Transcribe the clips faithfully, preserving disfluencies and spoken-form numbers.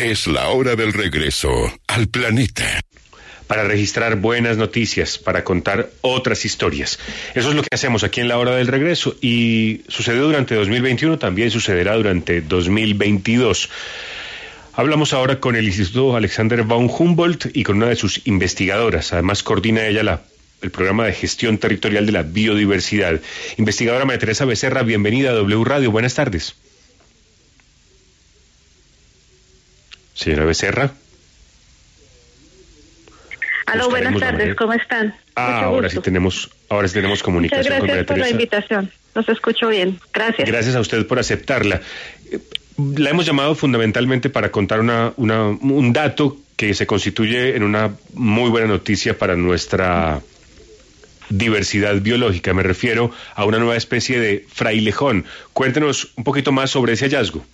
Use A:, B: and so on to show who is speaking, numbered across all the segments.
A: Es la hora del regreso al planeta.
B: Para registrar buenas noticias, para contar otras historias. Eso es lo que hacemos aquí en la hora del regreso y sucedió durante dos mil veintiuno, también sucederá durante dos mil veintidós. Hablamos ahora con el Instituto Alexander von Humboldt y con una de sus investigadoras. Además coordina ella la, el programa de gestión territorial de la biodiversidad. Investigadora María Teresa Becerra, bienvenida a W Radio. Buenas tardes. Señora Becerra.
C: Aló, buenas tardes, ¿cómo están?
B: Ah, ahora sí tenemos, ahora sí tenemos comunicación con María Teresa.
C: Gracias por la invitación, los escucho bien, gracias.
B: Gracias a usted por aceptarla. La hemos llamado fundamentalmente para contar una, una, un dato que se constituye en una muy buena noticia para nuestra diversidad biológica. Me refiero a una nueva especie de frailejón. Cuéntenos un poquito más sobre ese hallazgo.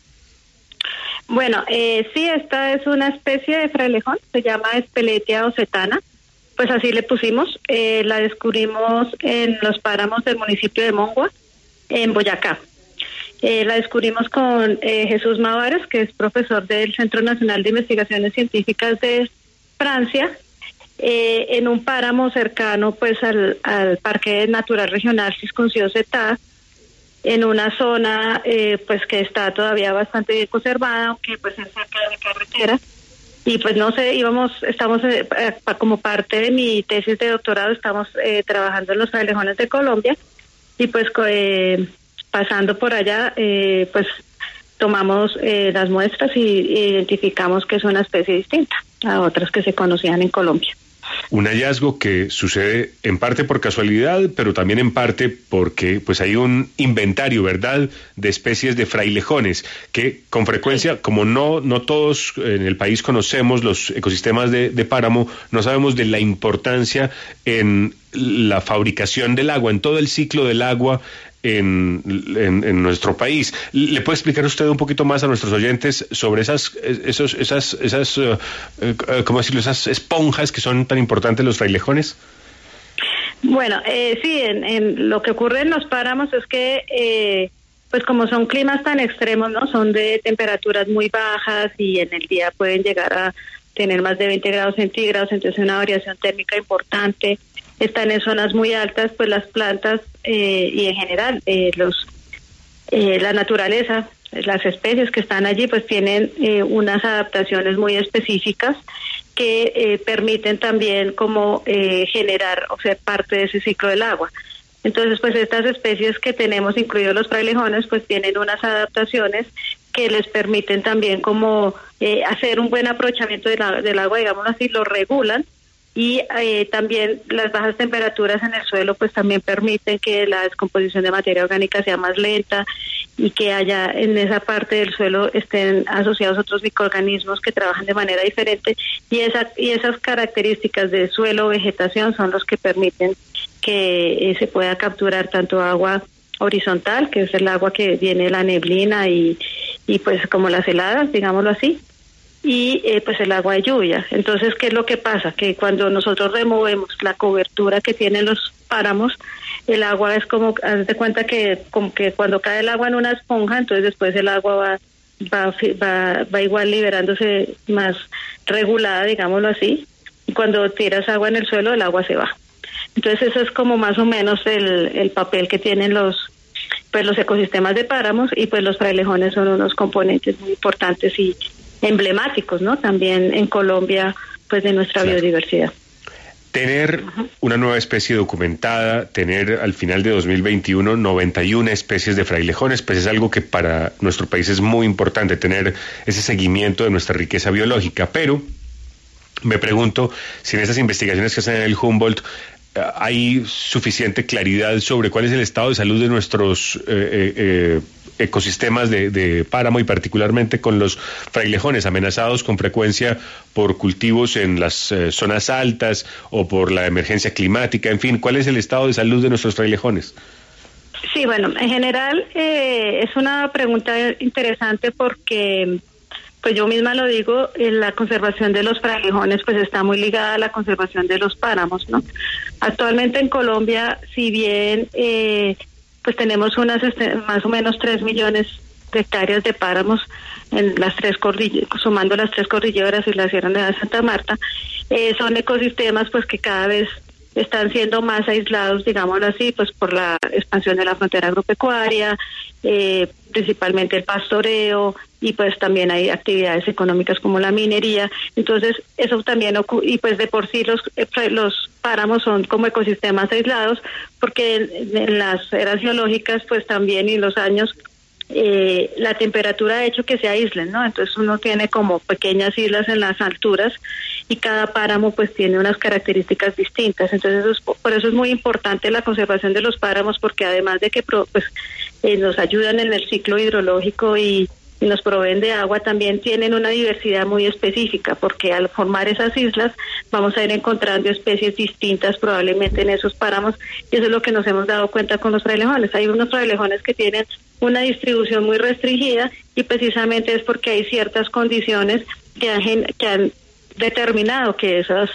C: Bueno, eh, sí, esta es una especie de frailejón, se llama Speletia ocetana, pues así le pusimos, eh, la descubrimos en los páramos del municipio de Mongua, en Boyacá. Eh, la descubrimos con eh, Jesús Mavares, que es profesor del Centro Nacional de Investigaciones Científicas de Francia, eh, en un páramo cercano pues al, al Parque Natural Regional Cisconcio-Setá, en una zona eh, pues que está todavía bastante bien conservada, aunque pues es cerca de la carretera. Y pues no sé, íbamos, estamos eh, como parte de mi tesis de doctorado, estamos eh, trabajando en los frailejones de Colombia, y pues eh, pasando por allá, eh, pues tomamos eh, las muestras y, y identificamos que es una especie distinta a otras que se conocían en Colombia.
B: Un hallazgo que sucede en parte por casualidad, pero también en parte porque pues hay un inventario, ¿verdad?, de especies de frailejones que con frecuencia, sí, como no no todos en el país conocemos los ecosistemas de, de páramo, no sabemos de la importancia en la fabricación del agua, en todo el ciclo del agua en, en, en nuestro país. ¿Le puede explicar usted un poquito más a nuestros oyentes sobre esas esos esas esas uh, uh, cómo decirlo, esas esponjas que son tan importantes los frailejones?
C: Bueno, eh, sí, en, en lo que ocurre en los páramos es que eh, pues como son climas tan extremos, ¿no? Son de temperaturas muy bajas y en el día pueden llegar a tener más de veinte grados centígrados, entonces una variación térmica importante. Están en zonas muy altas, pues las plantas eh, y en general eh, los eh, la naturaleza, las especies que están allí, pues tienen eh, unas adaptaciones muy específicas que eh, permiten también como eh, generar o ser parte de ese ciclo del agua. Entonces, pues estas especies que tenemos, incluidos los frailejones, pues tienen unas adaptaciones que les permiten también como eh, hacer un buen aprovechamiento de la, del agua, digámoslo así, lo regulan. Y eh, también las bajas temperaturas en el suelo pues también permiten que la descomposición de materia orgánica sea más lenta y que haya en esa parte del suelo estén asociados otros microorganismos que trabajan de manera diferente, y esa y esas características de suelo, vegetación son los que permiten que eh, se pueda capturar tanto agua horizontal, que es el agua que viene la neblina y, y pues como las heladas, digámoslo así, y eh, pues el agua de lluvia. Entonces, ¿qué es lo que pasa? Que cuando nosotros removemos la cobertura que tienen los páramos, el agua es como, haz de cuenta que como que cuando cae el agua en una esponja, entonces después el agua va va va, va igual liberándose más regulada, digámoslo así, y cuando tiras agua en el suelo, el agua se va. Entonces eso es como más o menos el, el papel que tienen los pues los ecosistemas de páramos, y pues los frailejones son unos componentes muy importantes y emblemáticos, ¿no? También en Colombia, pues de nuestra claro. biodiversidad.
B: Tener uh-huh. una nueva especie documentada, tener al final de dos mil veintiuno noventa y una especies de frailejones, pues es algo que para nuestro país es muy importante, tener ese seguimiento de nuestra riqueza biológica. Pero me pregunto si en esas investigaciones que hacen en el Humboldt hay suficiente claridad sobre cuál es el estado de salud de nuestros eh, eh, ecosistemas de, de páramo, y particularmente con los frailejones amenazados con frecuencia por cultivos en las eh, zonas altas o por la emergencia climática. En fin, ¿cuál es el estado de salud de nuestros frailejones?
C: Sí, bueno, en general eh, es una pregunta interesante porque pues yo misma lo digo, la conservación de los frailejones pues está muy ligada a la conservación de los páramos, ¿no? Actualmente en Colombia, si bien eh, pues tenemos unas este, más o menos tres millones de hectáreas de páramos en las tres cordilleras, sumando las tres cordilleras y la Sierra Nevada de Santa Marta. Eh, son ecosistemas pues que cada vez están siendo más aislados, digámoslo así, pues por la expansión de la frontera agropecuaria, eh, principalmente el pastoreo, y pues también hay actividades económicas como la minería. Entonces eso también ocu- y pues de por sí los los páramos son como ecosistemas aislados, porque en, en las eras geológicas pues también y los años Eh, la temperatura ha hecho que se aíslen, ¿no? Entonces uno tiene como pequeñas islas en las alturas y cada páramo pues tiene unas características distintas. Entonces eso es, por eso es muy importante la conservación de los páramos, porque además de que pues eh, nos ayudan en el ciclo hidrológico y, y nos proveen de agua, también tienen una diversidad muy específica, porque al formar esas islas vamos a ir encontrando especies distintas probablemente en esos páramos, y eso es lo que nos hemos dado cuenta con los frailejones. Hay unos frailejones que tienen una distribución muy restringida, y precisamente es porque hay ciertas condiciones que han, que han determinado que esas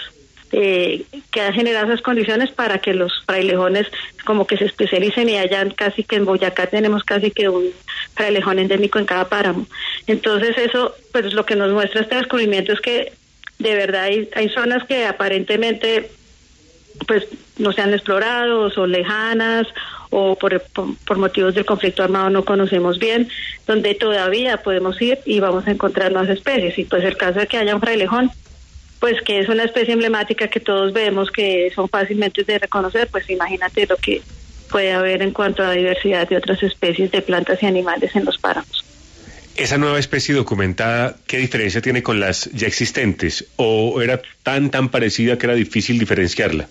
C: eh, que han generado esas condiciones para que los frailejones como que se especialicen, y allá casi que en Boyacá tenemos casi que un frailejón endémico en cada páramo. Entonces eso pues lo que nos muestra este descubrimiento es que de verdad hay, hay zonas que aparentemente pues no se han explorado, o son lejanas, o por, por, por motivos del conflicto armado no conocemos bien, donde todavía podemos ir y vamos a encontrar nuevas especies. Y pues el caso de que haya un frailejón, pues que es una especie emblemática que todos vemos, que son fácilmente de reconocer, pues imagínate lo que puede haber en cuanto a la diversidad de otras especies de plantas y animales en los páramos.
B: Esa nueva especie documentada, ¿qué diferencia tiene con las ya existentes? ¿O era tan, tan parecida que era difícil diferenciarla?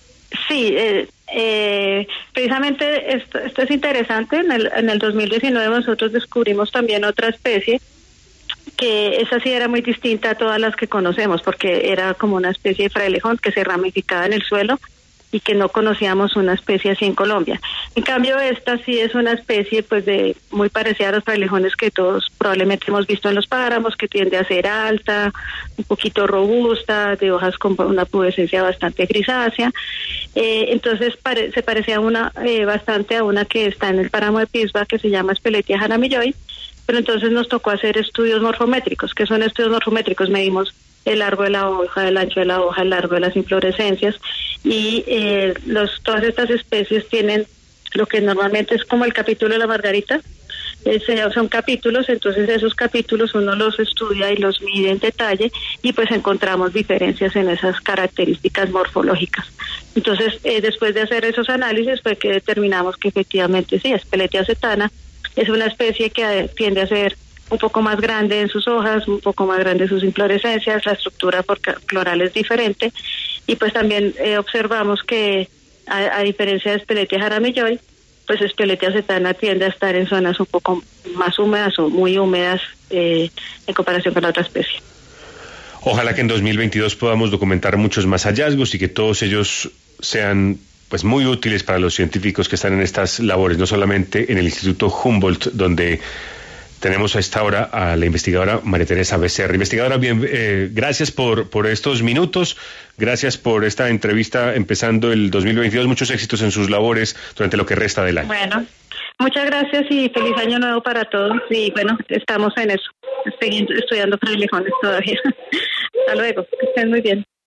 C: Sí, eh, eh, precisamente esto, esto es interesante. En el, en el dos mil diecinueve nosotros descubrimos también otra especie, que esa sí era muy distinta a todas las que conocemos, porque era como una especie de frailejón que se ramificaba en el suelo y que no conocíamos una especie así en Colombia. En cambio, esta sí es una especie pues de muy parecida a los frailejones que todos probablemente hemos visto en los páramos, que tiende a ser alta, un poquito robusta, de hojas con una pubescencia bastante grisácea. Eh, entonces pare, se parecía una eh, bastante a una que está en el páramo de Pisba, que se llama Speletia jaramilloy, pero entonces nos tocó hacer estudios morfométricos. ¿Qué son estudios morfométricos? Medimos el largo de la hoja, el ancho de la hoja, el largo de las inflorescencias, y eh, los todas estas especies tienen lo que normalmente es como el capítulo de la margarita. Es, son capítulos, entonces esos capítulos uno los estudia y los mide en detalle, y pues encontramos diferencias en esas características morfológicas. Entonces eh, después de hacer esos análisis fue que determinamos que efectivamente sí, Speletia acetana es una especie que tiende a ser un poco más grande en sus hojas, un poco más grande en sus inflorescencias, la estructura floral es diferente, y pues también eh, observamos que a, a diferencia de Speletia jaramilloy, pues Speletia acetana tiende a estar en zonas un poco más húmedas o muy húmedas eh, en comparación con la otra especie.
B: Ojalá que en dos mil veintidós podamos documentar muchos más hallazgos y que todos ellos sean pues muy útiles para los científicos que están en estas labores, no solamente en el Instituto Humboldt, donde tenemos a esta hora a la investigadora María Teresa Becerra. Investigadora, bien, eh, gracias por, por estos minutos, gracias por esta entrevista empezando el dos mil veintidós, muchos éxitos en sus labores durante lo que resta del año.
C: Bueno, muchas gracias y feliz año nuevo para todos, y bueno, estamos en eso, estoy estudiando frailejones todavía. Hasta luego, que estén muy bien.